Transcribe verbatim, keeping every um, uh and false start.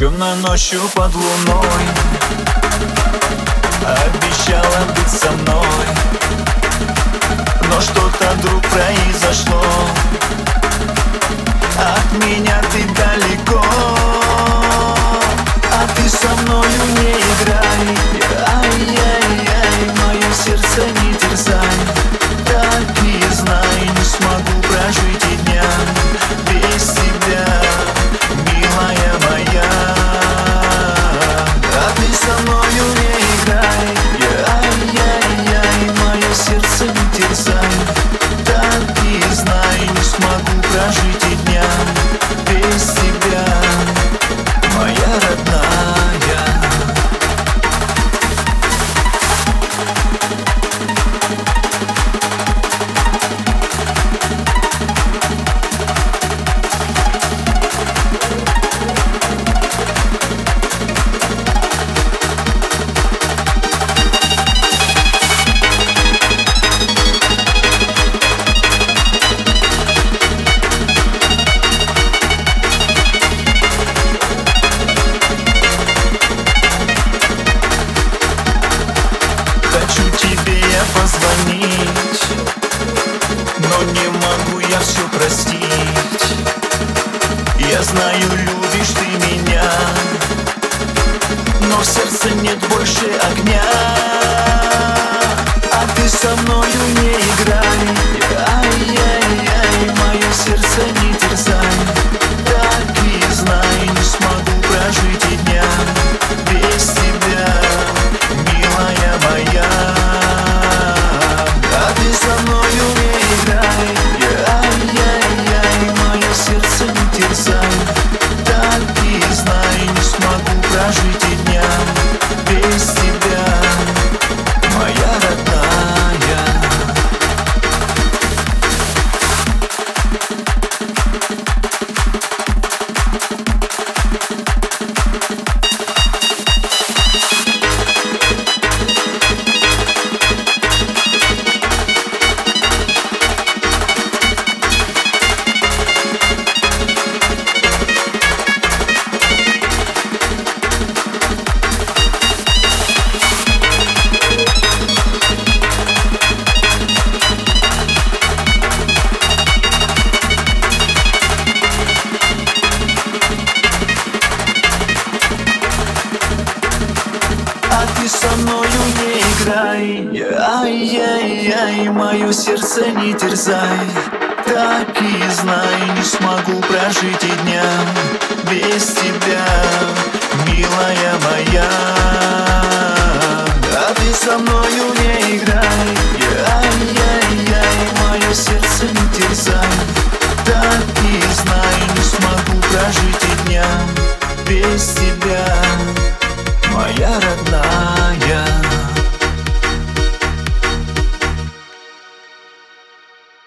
Темной ночью под луной обещала быть со мной, но что-то вдруг произошло. От меня ты далеко, а ты со мною не играй. Ай-яй-яй, мое сердце не терзай. Так и знай, не смогу прожить и дня без тебя, милая моя. А ты со мною не играй. Ай-яй-яй, мое сердце не терзай. Так и знай, не смогу прожить и дня без тебя, моя родная. Хочу тебе я позвонить, но не могу я все простить. Я знаю, любишь ты меня, но в сердце нет больше огня. А ты со мною не играй. Ай-яй-яй, мое сердце не терзай. Так и знай, не смогу прожить и дня без тебя, милая моя. А ты со мною не играй. Ай-яй-яй, мое сердце не терзай. Так и знай, не смогу прожить и дня без тебя, моя родная. А ты со мною не играй. Ай-яй-яй, мое сердце не терзай. Так и знай, не смогу прожить и дня без тебя, милая моя. А ты со мною не играй. Ай-яй-яй, мое сердце не терзай. Так и знай, не смогу прожить и дня без тебя, моя родная.